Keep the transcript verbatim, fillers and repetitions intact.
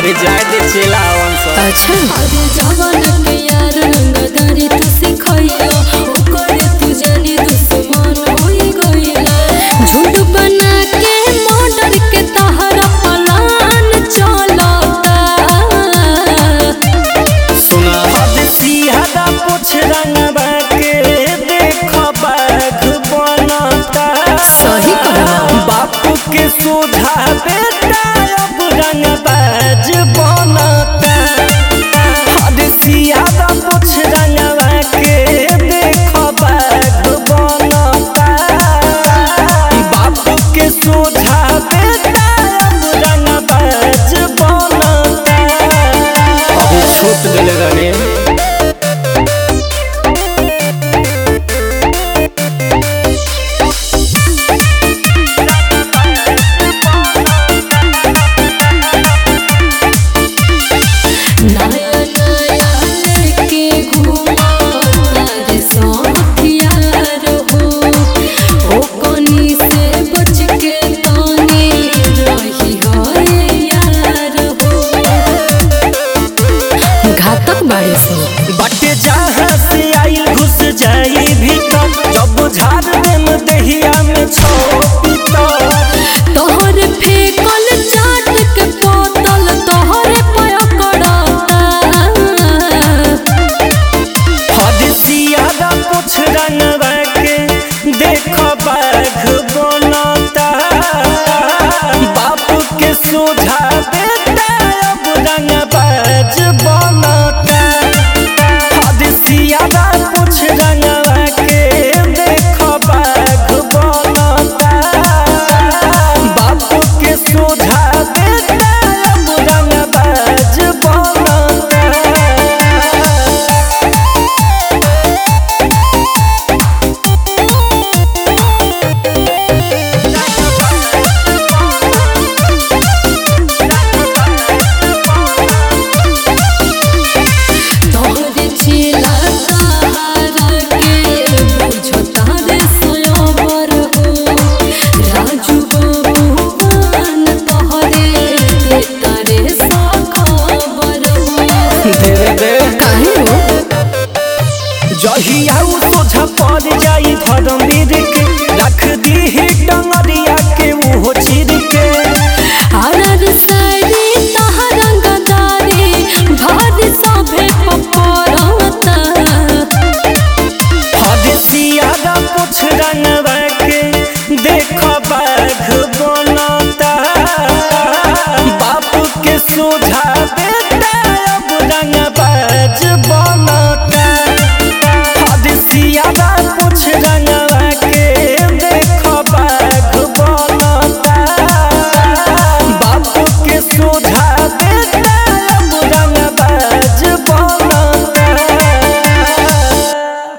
अरे जाए दे चला वंश। अच्छा अरे जवान के यार रंगदारी तू सिखैया ओकर तू जानी दुश्मन होई गइला झूठ बना के मर्डर के तहरा प्लान चलता सुना हद सीधा पूछ रंगवा के देख बाघ बनता सही कहला बापू के सोझा बेटा अब रंगबाज बनता हद सीधा पूछ रंगवा के देख बाघ बनता बापू के सोझा बेटा अब रंगबाज बनता अभी छूट दिले गने बटे जहाँ से आई घुस जाई भीतर जब झाड़ देम दहिया में छोपी तोहर फेकल चाट के बोतल तोहरे पकड़ता हदसिया पूछ रंगवा के देख बाघ बनता बापू के सोझा बेटा अब रंगबाज बनता हदसिया पूछ रंगवा के देख बाघ बनता बापू के सोझा बेटा अब रंगबाज बनता तोहरे चेला सहारा के बुझता रे सोयवर हो राजू बबुआन तोहरे देता रे सखबर हो दे दे काहे हो जहिया उ सोझा पड़ जाई धर्म